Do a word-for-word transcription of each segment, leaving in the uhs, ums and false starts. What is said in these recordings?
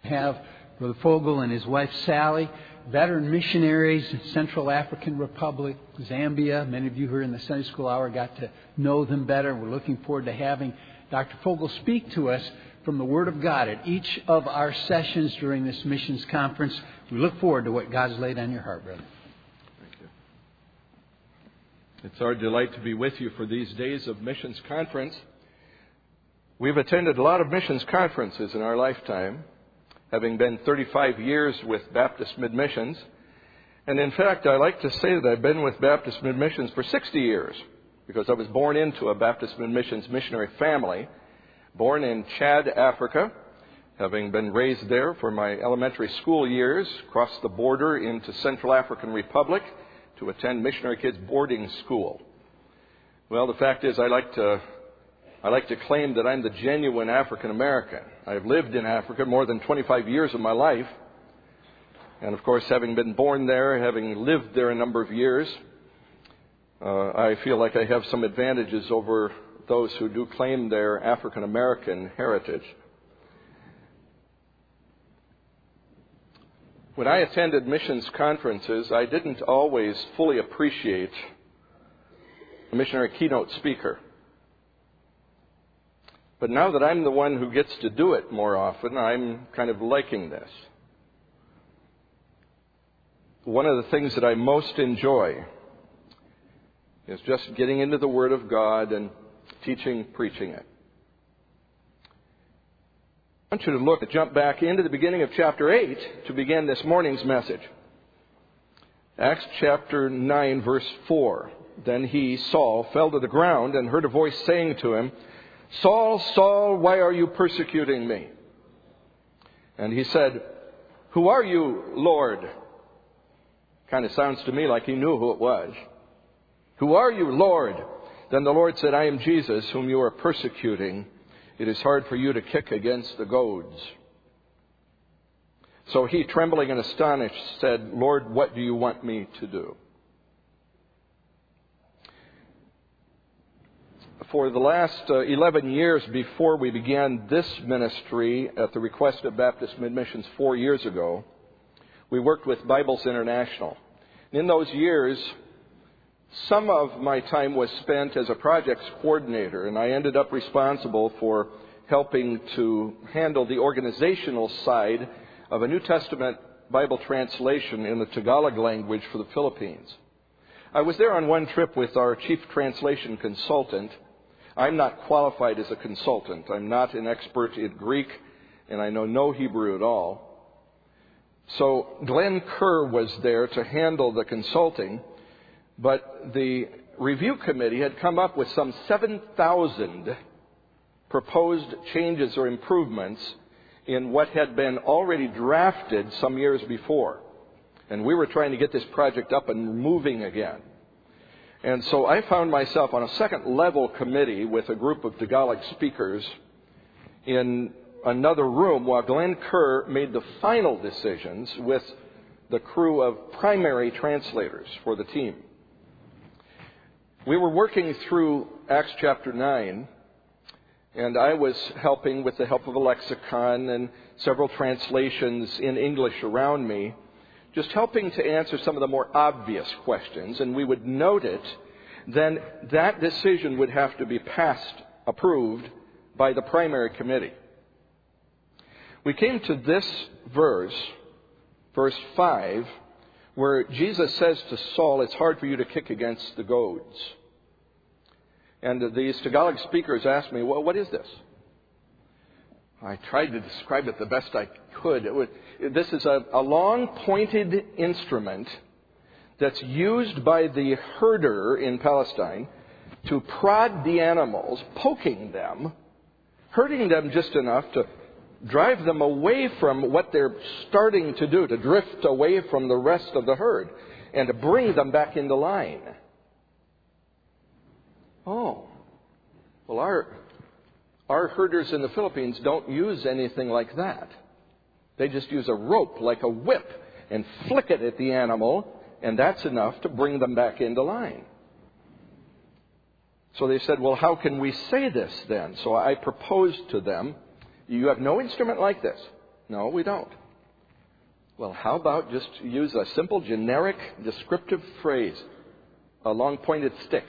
have Brother Fogel and his wife Sally, veteran missionaries in Central African Republic, Zambia. Many of you who are in the Sunday School Hour got to know them better. We're looking forward to having Doctor Fogel speak to us from the Word of God at each of our sessions during this missions conference. We look forward to what God's laid on your heart, brother. Thank you. It's our delight to be with you for these days of missions conference. We've attended a lot of missions conferences in our lifetime, having been thirty-five years with Baptist Mid-Missions. And in fact, I like to say that I've been with Baptist Mid-Missions for sixty years, because I was born into a Baptist Mid-Missions missionary family, born in Chad, Africa, having been raised there for my elementary school years, crossed the border into Central African Republic to attend missionary kids boarding school. Well, the fact is I like to I like to claim that I'm the genuine African American. I've lived in Africa more than twenty-five years of my life. And of course, having been born there, having lived there a number of years, uh, I feel like I have some advantages over those who do claim their African American heritage. When I attended missions conferences, I didn't always fully appreciate a missionary keynote speaker. But now that I'm the one who gets to do it more often, I'm kind of liking this. One of the things that I most enjoy is just getting into the Word of God and teaching, preaching it. I want you to look, jump back into the beginning of chapter eight to begin this morning's message. Acts chapter nine, verse four. Then he, Saul, fell to the ground and heard a voice saying to him, Saul, Saul, why are you persecuting me? And he said, Who are you, Lord? Kind of sounds to me like he knew who it was. Who are you, Lord? Then the Lord said, I am Jesus, whom you are persecuting. It is hard for you to kick against the goads. So he, trembling and astonished, said, Lord, what do you want me to do? For the last uh, eleven years before we began this ministry at the request of Baptist Mid-Missions four years ago, we worked with Bibles International. In those years, some of my time was spent as a projects coordinator, and I ended up responsible for helping to handle the organizational side of a New Testament Bible translation in the Tagalog language for the Philippines. I was there on one trip with our chief translation consultant. I'm not qualified as a consultant. I'm not an expert in Greek, and I know no Hebrew at all. So Glenn Kerr was there to handle the consulting, but the review committee had come up with some seven thousand proposed changes or improvements in what had been already drafted some years before. And we were trying to get this project up and moving again. And so I found myself on a second level committee with a group of Tagalog speakers in another room while Glenn Kerr made the final decisions with the crew of primary translators for the team. We were working through Acts chapter nine, and I was helping with the help of a lexicon and several translations in English around me, just helping to answer some of the more obvious questions, and we would note it, then that decision would have to be passed, approved by the primary committee. We came to this verse, verse five, where Jesus says to Saul, it's hard for you to kick against the goads. And these Tagalog speakers asked me, well, what is this? I tried to describe it the best I could. It would, this is a, a long pointed instrument that's used by the herder in Palestine to prod the animals, poking them, hurting them just enough to drive them away from what they're starting to do, to drift away from the rest of the herd, and to bring them back into line. Oh, well, our Our herders in the Philippines don't use anything like that. They just use a rope like a whip and flick it at the animal, and that's enough to bring them back into line. So they said, well, how can we say this then? So I proposed to them, you have no instrument like this. No, we don't. Well, how about just use a simple, generic, descriptive phrase, a long pointed stick?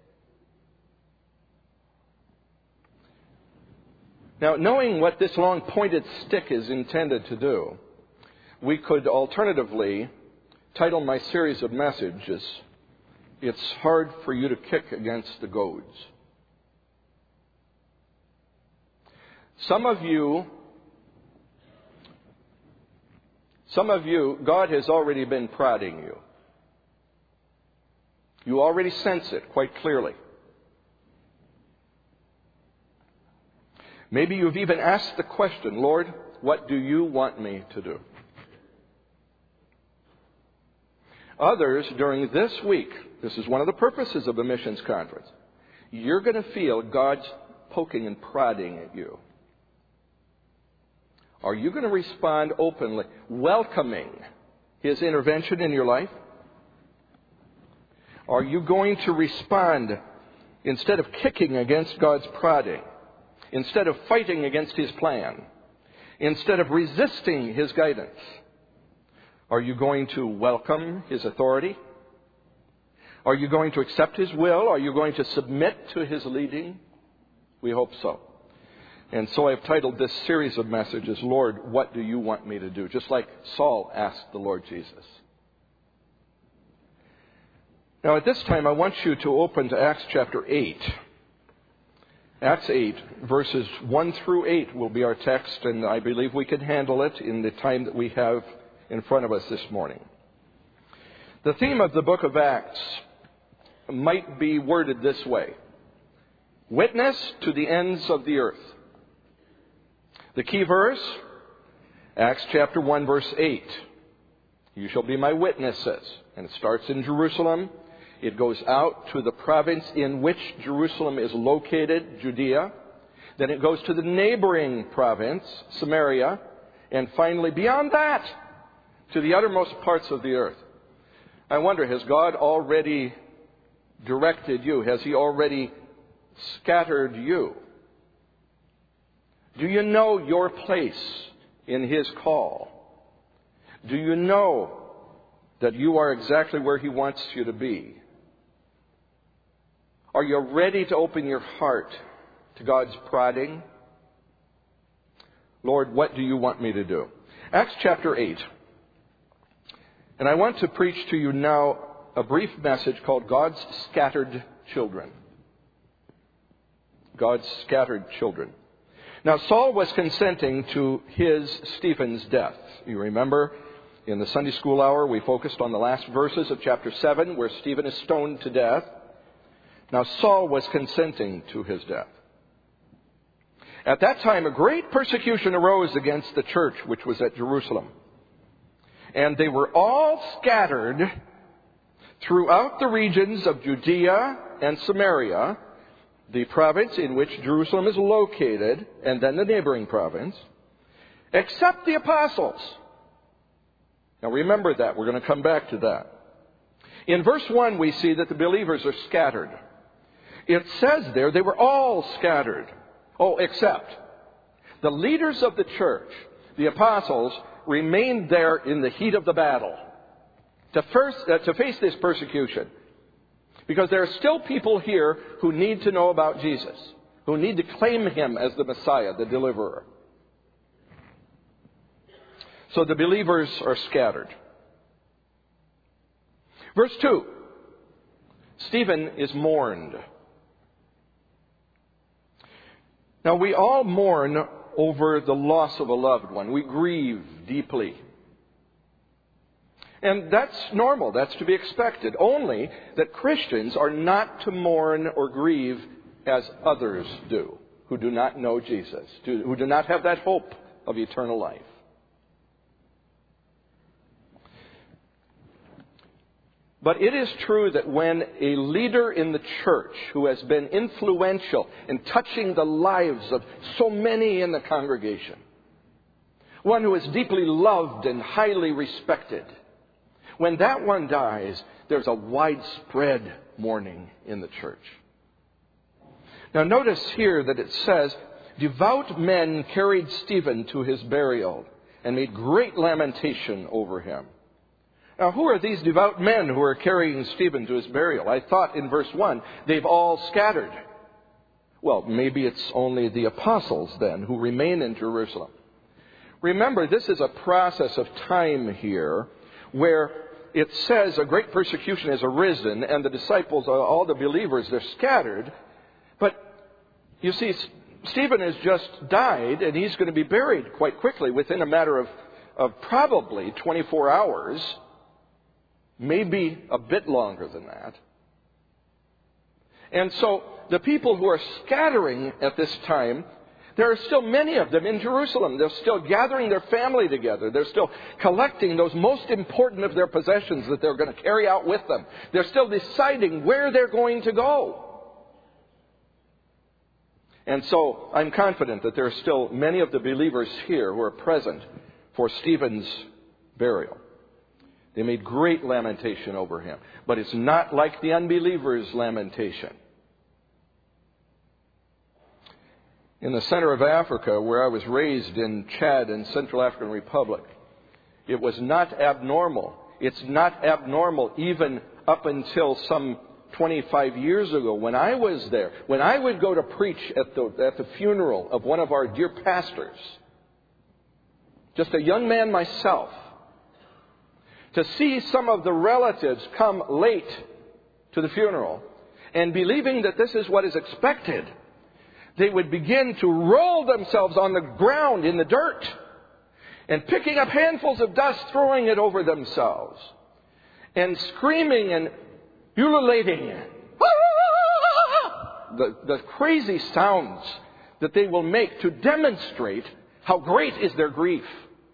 Now, knowing what this long pointed stick is intended to do, we could alternatively title my series of messages, "It's Hard for You to Kick Against the Goads." Some of you, some of you, God has already been prodding you. You already sense it quite clearly. Maybe you've even asked the question, "Lord, what do you want me to do?" Others, during this week, this is one of the purposes of the missions conference, you're going to feel God's poking and prodding at you. Are you going to respond openly, welcoming His intervention in your life? Are you going to respond, instead of kicking against God's prodding, instead of fighting against His plan, instead of resisting His guidance, are you going to welcome His authority? Are you going to accept His will? Are you going to submit to His leading? We hope so. And so I've titled this series of messages, "Lord, what do you want me to do?" Just like Saul asked the Lord Jesus. Now at this time I want you to open to Acts chapter eight. Acts eight, verses one through eight will be our text, and I believe we can handle it in the time that we have in front of us this morning. The theme of the book of Acts might be worded this way: witness to the ends of the earth. The key verse, Acts chapter one, verse eight. You shall be my witnesses. And it starts in Jerusalem. It goes out to the province in which Jerusalem is located, Judea. Then it goes to the neighboring province, Samaria. And finally, beyond that, to the uttermost parts of the earth. I wonder, has God already directed you? Has He already scattered you? Do you know your place in His call? Do you know that you are exactly where He wants you to be? Are you ready to open your heart to God's prodding? Lord, what do you want me to do? Acts chapter eight. And I want to preach to you now a brief message called God's Scattered Children. God's Scattered Children. Now, Saul was consenting to his, Stephen's, death. You remember, in the Sunday school hour, we focused on the last verses of chapter seven, where Stephen is stoned to death. Now, Saul was consenting to his death. At that time, a great persecution arose against the church which was at Jerusalem. And they were all scattered throughout the regions of Judea and Samaria, the province in which Jerusalem is located, and then the neighboring province, except the apostles. Now remember that. We're going to come back to that. In verse one, we see that the believers are scattered. It says there they were all scattered. Oh, except the leaders of the church, the apostles, remained there in the heat of the battle to, first, uh, to face this persecution. Because there are still people here who need to know about Jesus, who need to claim Him as the Messiah, the deliverer. So the believers are scattered. Verse two, Stephen is mourned. Now we all mourn over the loss of a loved one. We grieve deeply. And that's normal. That's to be expected. Only that Christians are not to mourn or grieve as others do, who do not know Jesus, who do not have that hope of eternal life. But it is true that when a leader in the church who has been influential in touching the lives of so many in the congregation, one who is deeply loved and highly respected, when that one dies, there's a widespread mourning in the church. Now notice here that it says, devout men carried Stephen to his burial. and made great lamentation over him. Now, who are these devout men who are carrying Stephen to his burial? I thought in verse one, they've all scattered. Well, maybe it's only the apostles then who remain in Jerusalem. Remember, this is a process of time here where it says a great persecution has arisen and the disciples, all the believers, they're scattered. But you see, Stephen has just died and he's going to be buried quite quickly within a matter of, of probably twenty-four hours, maybe a bit longer than that. And so the people who are scattering at this time, there are still many of them in Jerusalem. They're still gathering their family together. They're still collecting those most important of their possessions that they're going to carry out with them. They're still deciding where they're going to go. And so I'm confident that there are still many of the believers here who are present for Stephen's burial. They made great lamentation over him. But it's not like the unbelievers' lamentation. In the center of Africa, where I was raised in Chad and Central African Republic, it was not abnormal. It's not abnormal even up until some twenty-five years ago when I was there. When I would go to preach at the, at the funeral of one of our dear pastors, just a young man myself, to see some of the relatives come late to the funeral and believing that this is what is expected, they would begin to roll themselves on the ground in the dirt and picking up handfuls of dust, throwing it over themselves and screaming and ululating. The, the crazy sounds that they will make to demonstrate how great is their grief.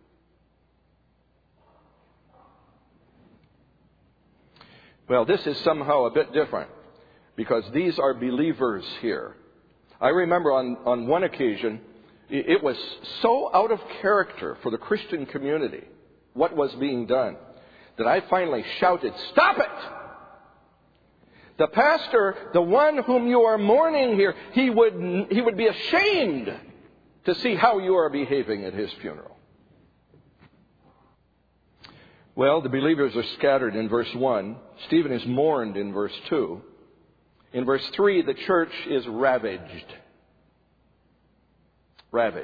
Well, this is somehow a bit different because these are believers here. I remember on, on one occasion, it was so out of character for the Christian community, what was being done, that I finally shouted, "Stop it! The pastor, the one whom you are mourning here, he would, he would be ashamed to see how you are behaving at his funeral." Well, the believers are scattered in verse one. Stephen is mourned in verse two. In verse three, the church is ravaged. Ravaged.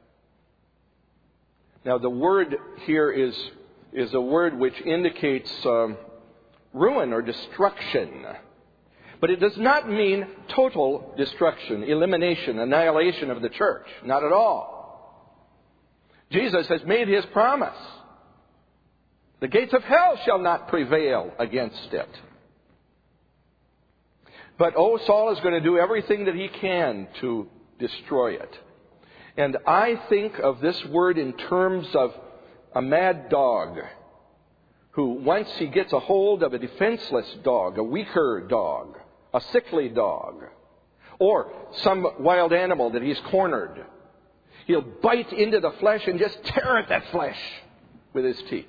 Now, the word here is, is a word which indicates um, ruin or destruction. But it does not mean total destruction, elimination, annihilation of the church. Not at all. Jesus has made his promise. The gates of hell shall not prevail against it. But, oh, Saul is going to do everything that he can to destroy it. And I think of this word in terms of a mad dog who, once he gets a hold of a defenseless dog, a weaker dog, a sickly dog, or some wild animal that he's cornered, he'll bite into the flesh and just tear at that flesh with his teeth.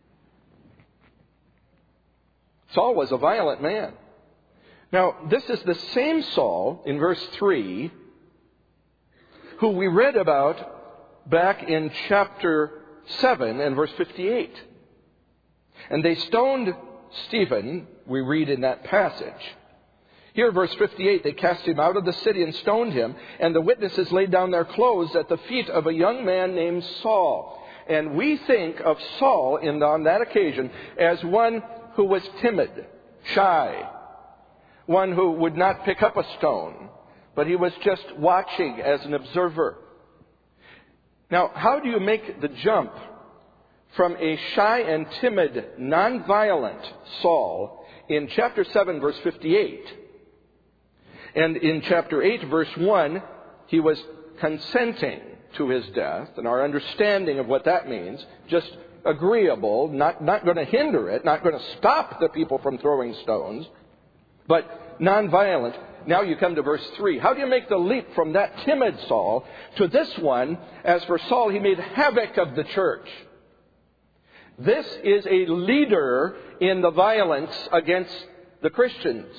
Saul was a violent man. Now, this is the same Saul in verse three who we read about back in chapter seven and verse fifty-eight. And they stoned Stephen, we read in that passage. Here, verse fifty-eight, they cast him out of the city and stoned him, and the witnesses laid down their clothes at the feet of a young man named Saul. And we think of Saul in, on that occasion as one who was timid, shy, one who would not pick up a stone, but he was just watching as an observer. Now, how do you make the jump from a shy and timid, nonviolent Saul in chapter seven, verse fifty-eight, and in chapter eight, verse one, he was consenting to his death, and our understanding of what that means, just agreeable, not, not going to hinder it, not going to stop the people from throwing stones, but nonviolent. Now you come to verse three. How do you make the leap from that timid Saul to this one? As for Saul, he made havoc of the church. This is a leader in the violence against the Christians.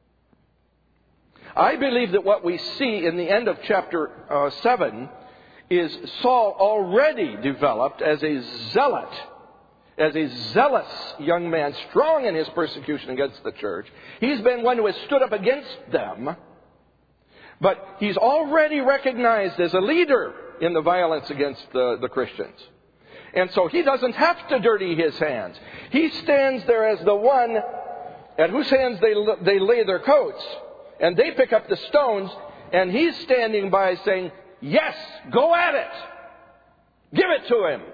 I believe that what we see in the end of chapter uh, seven is Saul already developed as a zealot, as a zealous young man, strong in his persecution against the church. He's been one who has stood up against them, but he's already recognized as a leader in the violence against the, the Christians. And so he doesn't have to dirty his hands. He stands there as the one at whose hands they, they lay their coats, and they pick up the stones, and he's standing by saying, yes, go at it. Give it to him.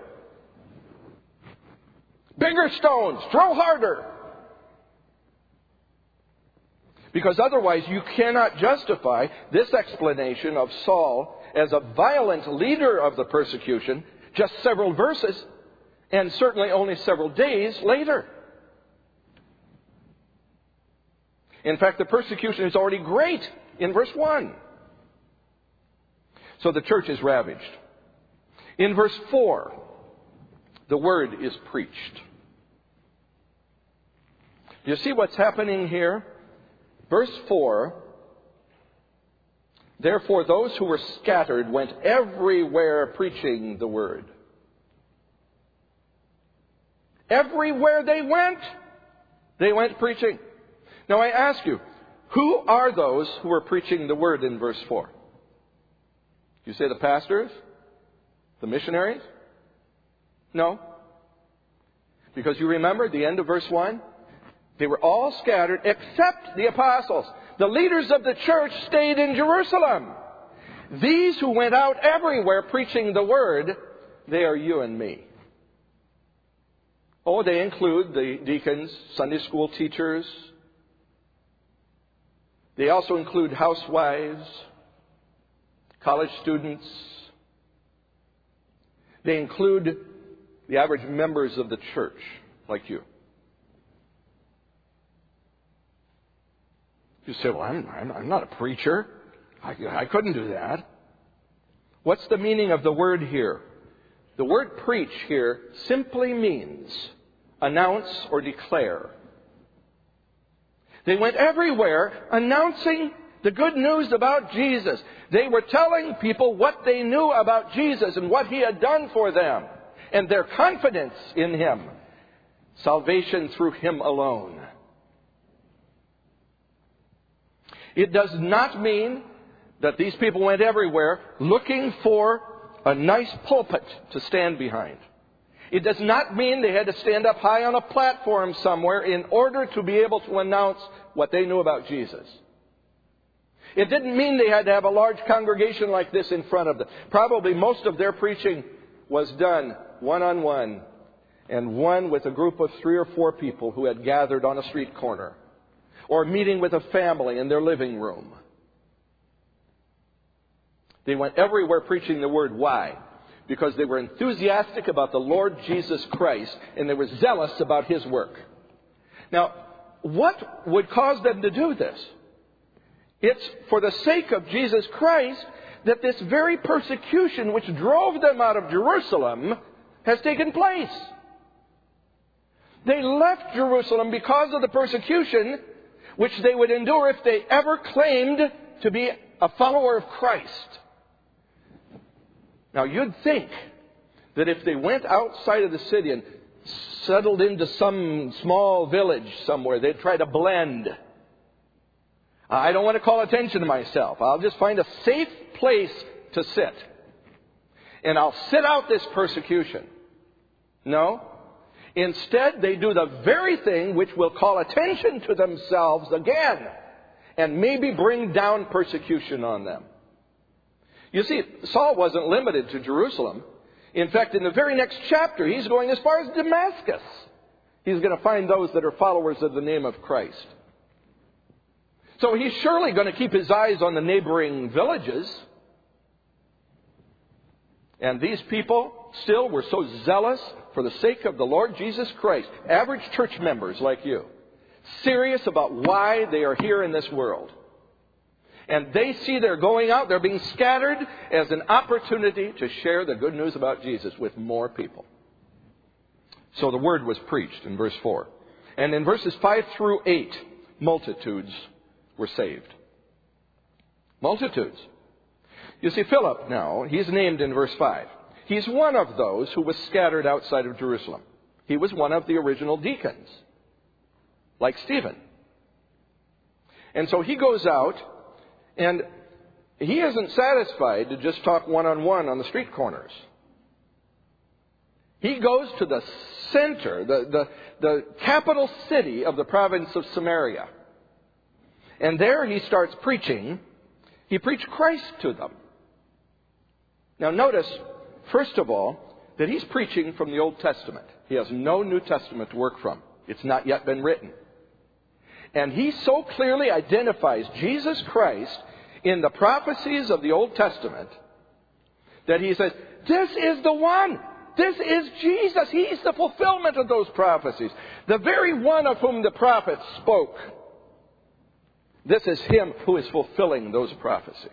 Bigger stones, throw harder. Because otherwise you cannot justify this explanation of Saul as a violent leader of the persecution just several verses, and certainly only several days later. In fact, the persecution is already great in verse one. So the church is ravaged. In verse four, the word is preached. You see what's happening here? Verse four, therefore those who were scattered went everywhere preaching the word. Everywhere they went, they went preaching. Now I ask you, who are those who are preaching the word in verse four? You say the pastors? The missionaries? No. Because you remember at the end of verse one? They were all scattered except the apostles. The leaders of the church stayed in Jerusalem. These who went out everywhere preaching the word, they are you and me. Oh, they include the deacons, Sunday school teachers. They also include housewives, college students. They include the average members of the church, like you. You say, well, I'm, I'm, I'm not a preacher. I, I couldn't do that. What's the meaning of the word here? The word preach here simply means announce or declare. They went everywhere announcing the good news about Jesus. They were telling people what they knew about Jesus and what He had done for them and their confidence in Him. Salvation through Him alone. It does not mean that these people went everywhere looking for a nice pulpit to stand behind. It does not mean they had to stand up high on a platform somewhere in order to be able to announce what they knew about Jesus. It didn't mean they had to have a large congregation like this in front of them. Probably most of their preaching was done one-on-one, and one with a group of three or four people who had gathered on a street corner, or meeting with a family in their living room. They went everywhere preaching the word. Why? Because they were enthusiastic about the Lord Jesus Christ, and they were zealous about His work. Now, what would cause them to do this? It's for the sake of Jesus Christ that this very persecution which drove them out of Jerusalem has taken place. They left Jerusalem because of the persecution which they would endure if they ever claimed to be a follower of Christ. Now, you'd think that if they went outside of the city and settled into some small village somewhere, they'd try to blend. I don't want to call attention to myself. I'll just find a safe place to sit. And I'll sit out this persecution. No. Instead, they do the very thing which will call attention to themselves again and maybe bring down persecution on them. You see, Saul wasn't limited to Jerusalem. In fact, in the very next chapter, he's going as far as Damascus. He's going to find those that are followers of the name of Christ. So he's surely going to keep his eyes on the neighboring villages. And these people still were so zealous for the sake of the Lord Jesus Christ. Average church members like you. Serious about why they are here in this world. And they see they're going out, they're being scattered as an opportunity to share the good news about Jesus with more people. So the word was preached in verse four. And in verses five through eight, multitudes were saved. Multitudes. You see, Philip now, he's named in verse five. He's one of those who was scattered outside of Jerusalem. He was one of the original deacons, like Stephen. And so he goes out, and he isn't satisfied to just talk one-on-one on the street corners. He goes to the center, the, the, the capital city of the province of Samaria. And there he starts preaching. He preached Christ to them. Now notice, first of all, that he's preaching from the Old Testament. He has no New Testament to work from. It's not yet been written. And he so clearly identifies Jesus Christ in the prophecies of the Old Testament that he says, this is the one. This is Jesus. He's the fulfillment of those prophecies. The very one of whom the prophets spoke. This is him who is fulfilling those prophecies.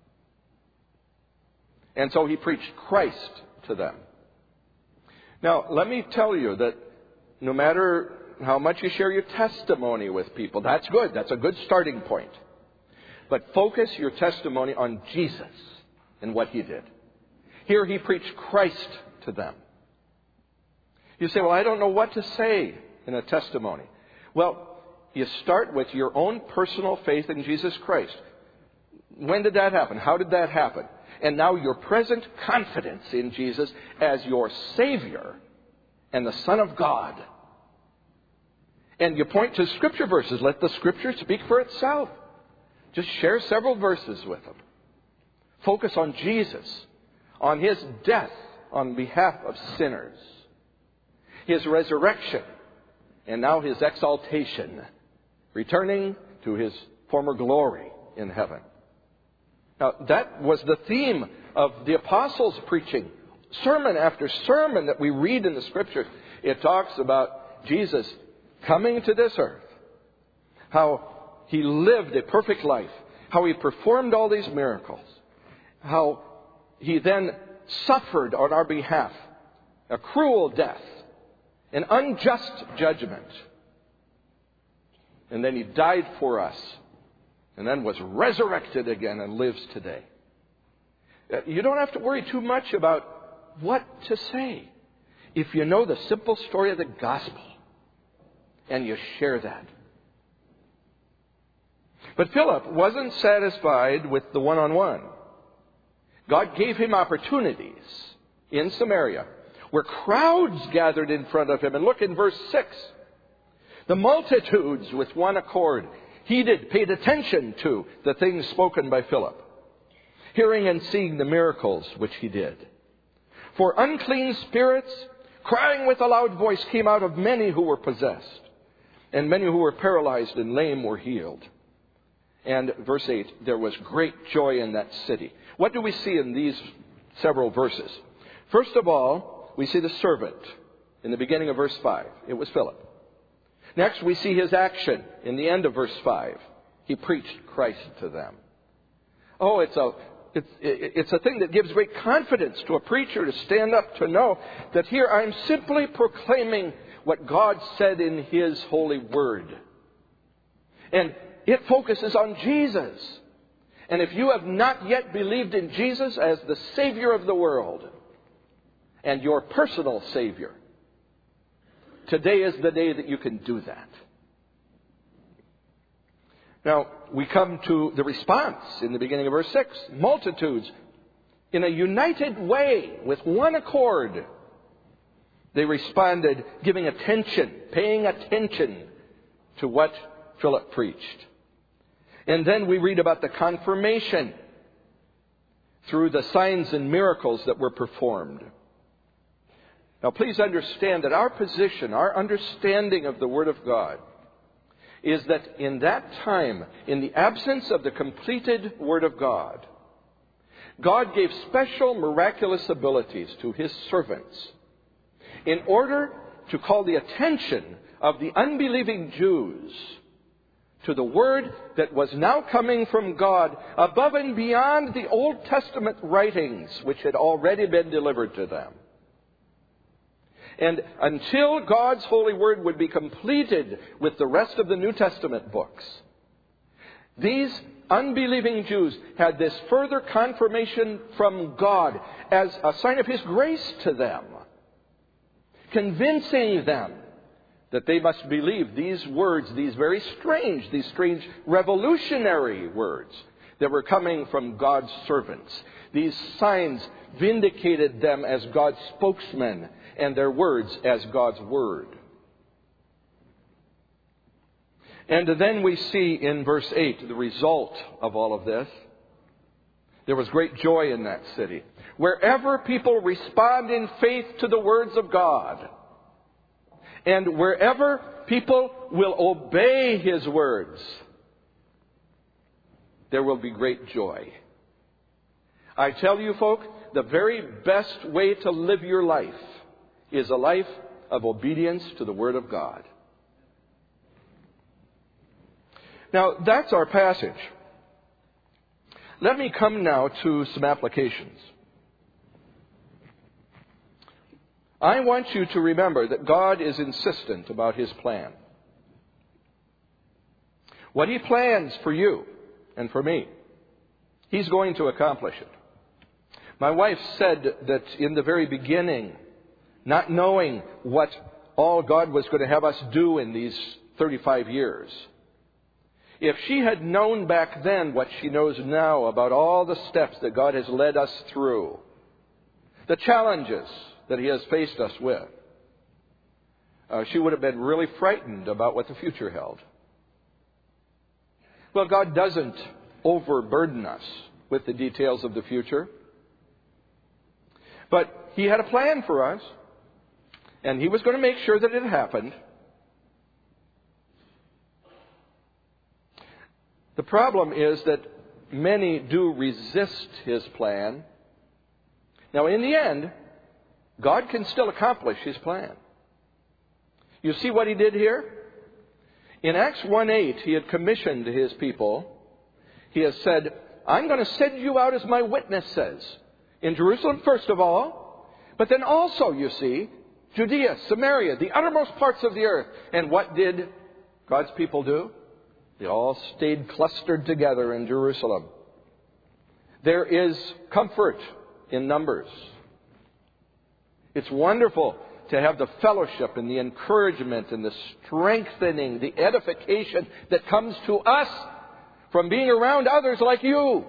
And so he preached Christ to them. Now, let me tell you that no matter how much you share your testimony with people, that's good. That's a good starting point. But focus your testimony on Jesus and what he did. Here he preached Christ to them. You say, well, I don't know what to say in a testimony. Well, you start with your own personal faith in Jesus Christ. When did that happen? How did that happen? And now your present confidence in Jesus as your Savior and the Son of God. And you point to Scripture verses. Let the Scripture speak for itself. Just share several verses with them. Focus on Jesus, on his death on behalf of sinners, his resurrection, and now his exaltation, returning to his former glory in heaven. Now, that was the theme of the apostles' preaching. Sermon after sermon that we read in the Scriptures, it talks about Jesus coming to this earth, how he lived a perfect life, how he performed all these miracles, how he then suffered on our behalf a cruel death, an unjust judgment. And then he died for us, and then was resurrected again and lives today. You don't have to worry too much about what to say if you know the simple story of the gospel and you share that. But Philip wasn't satisfied with the one-on-one. God gave him opportunities in Samaria where crowds gathered in front of him. And look in verse six. The multitudes with one accord heeded, paid attention to the things spoken by Philip, hearing and seeing the miracles which he did. For unclean spirits, crying with a loud voice, came out of many who were possessed, and many who were paralyzed and lame were healed. And verse eight, there was great joy in that city. What do we see in these several verses? First of all, we see the servant in the beginning of verse five. It was Philip. Next, we see his action in the end of verse five. He preached Christ to them. Oh, it's a, it's, it's a thing that gives great confidence to a preacher to stand up to know that here I'm simply proclaiming what God said in his holy word. And it focuses on Jesus. And if you have not yet believed in Jesus as the Savior of the world and your personal Savior, today is the day that you can do that. Now, we come to the response in the beginning of verse six. Multitudes, in a united way, with one accord, they responded, giving attention, paying attention to what Philip preached. And then we read about the confirmation through the signs and miracles that were performed. Now, please understand that our position, our understanding of the Word of God, is that in that time, in the absence of the completed Word of God, God gave special miraculous abilities to his servants in order to call the attention of the unbelieving Jews to the Word that was now coming from God above and beyond the Old Testament writings which had already been delivered to them. And until God's holy word would be completed with the rest of the New Testament books, these unbelieving Jews had this further confirmation from God as a sign of His grace to them, convincing them that they must believe these words, these very strange, these strange revolutionary words that were coming from God's servants. These signs vindicated them as God's spokesmen and their words as God's word. And then we see in verse eight the result of all of this. There was great joy in that city. Wherever people respond in faith to the words of God, and wherever people will obey His words, there will be great joy. I tell you, folk, the very best way to live your life is a life of obedience to the Word of God. Now, that's our passage. Let me come now to some applications. I want you to remember that God is insistent about His plan. What He plans for you and for me, He's going to accomplish it. My wife said that in the very beginning, not knowing what all God was going to have us do in these thirty-five years, if she had known back then what she knows now about all the steps that God has led us through, the challenges that He has faced us with, uh, she would have been really frightened about what the future held. Well, God doesn't overburden us with the details of the future. But He had a plan for us, and He was going to make sure that it happened. The problem is that many do resist His plan. Now, in the end, God can still accomplish His plan. You see what He did here? In Acts one eight, He had commissioned His people. He has said, I'm going to send you out as my witnesses. In Jerusalem, first of all. But then also, you see, Judea, Samaria, the uttermost parts of the earth. And what did God's people do? They all stayed clustered together in Jerusalem. There is comfort in numbers. It's wonderful to have the fellowship and the encouragement and the strengthening, the edification that comes to us from being around others like you.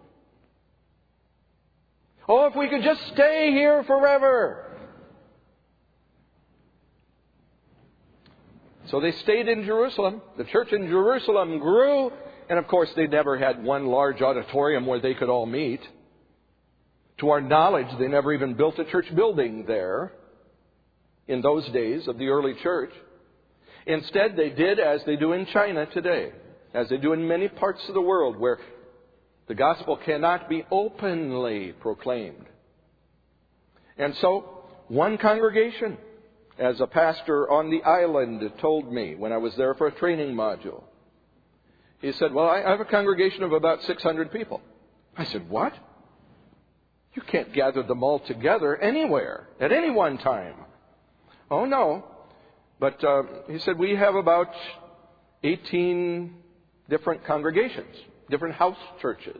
Oh, if we could just stay here forever. So they stayed in Jerusalem. The church in Jerusalem grew. And of course, they never had one large auditorium where they could all meet. To our knowledge, they never even built a church building there in those days of the early church. Instead, they did as they do in China today, as they do in many parts of the world where the gospel cannot be openly proclaimed. And so, one congregation, as a pastor on the island told me when I was there for a training module, he said, well, I have a congregation of about six hundred people. I said, what? You can't gather them all together anywhere, at any one time. Oh, no. But uh, he said, we have about eighteen different congregations, different house churches.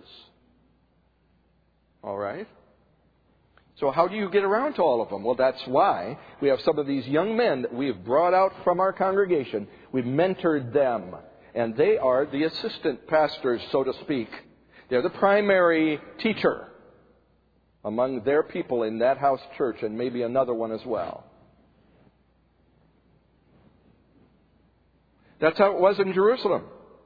All right? So how do you get around to all of them? Well, that's why we have some of these young men that we've brought out from our congregation. We've mentored them. And they are the assistant pastors, so to speak. They're the primary teacher among their people in that house church and maybe another one as well. That's how it was in Jerusalem.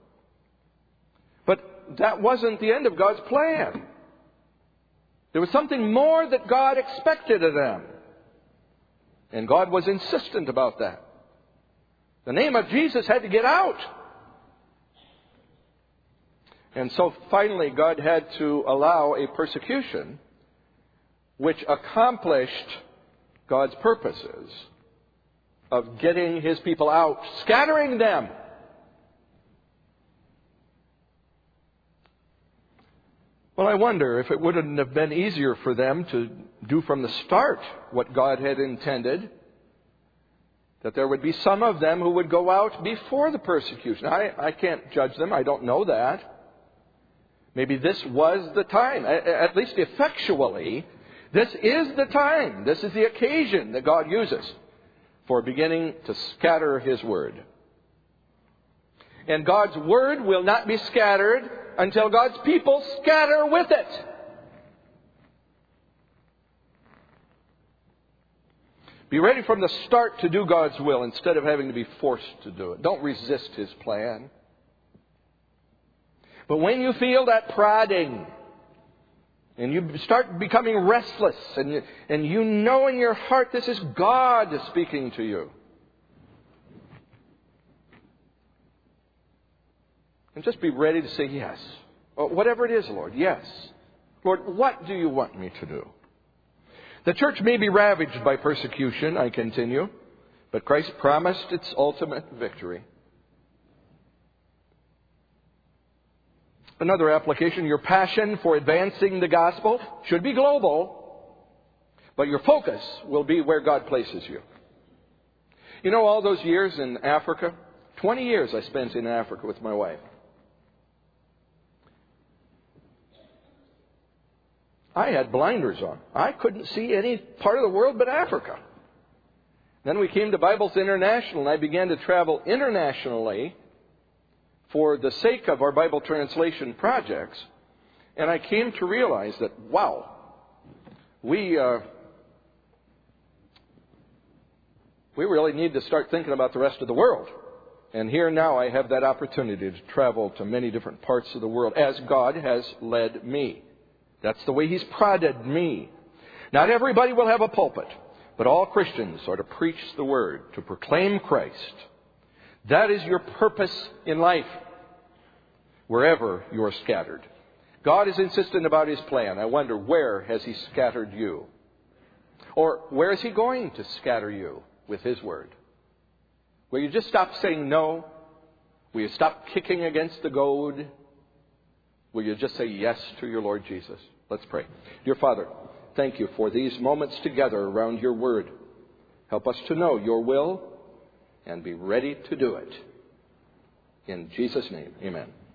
But that wasn't the end of God's plan. There was something more that God expected of them. And God was insistent about that. The name of Jesus had to get out. And so finally God had to allow a persecution which accomplished God's purposes of getting His people out, scattering them. Well, I wonder if it wouldn't have been easier for them to do from the start what God had intended, that there would be some of them who would go out before the persecution. I, I can't judge them. I don't know that. Maybe this was the time, at least effectually, this is the time, this is the occasion that God uses for beginning to scatter His Word. And God's Word will not be scattered until God's people scatter with it. Be ready from the start to do God's will instead of having to be forced to do it. Don't resist His plan. But when you feel that prodding, and you start becoming restless, and you, and you know in your heart this is God speaking to you, and just be ready to say yes. Whatever it is, Lord, yes. Lord, what do you want me to do? The church may be ravaged by persecution, I continue, but Christ promised its ultimate victory. Another application, your passion for advancing the gospel should be global, but your focus will be where God places you. You know, all those years in Africa, twenty years I spent in Africa with my wife. I had blinders on. I couldn't see any part of the world but Africa. Then we came to Bibles International, and I began to travel internationally for the sake of our Bible translation projects. And I came to realize that, wow, we uh, we really need to start thinking about the rest of the world. And here now I have that opportunity to travel to many different parts of the world as God has led me. That's the way He's prodded me. Not everybody will have a pulpit, but all Christians are to preach the Word, to proclaim Christ. That is your purpose in life, wherever you are scattered. God is insistent about His plan. I wonder, where has He scattered you? Or where is He going to scatter you with His Word? Will you just stop saying no? Will you stop kicking against the goad? Will you just say yes to your Lord Jesus? Let's pray. Dear Father, thank you for these moments together around your Word. Help us to know your will and be ready to do it. In Jesus' name, amen.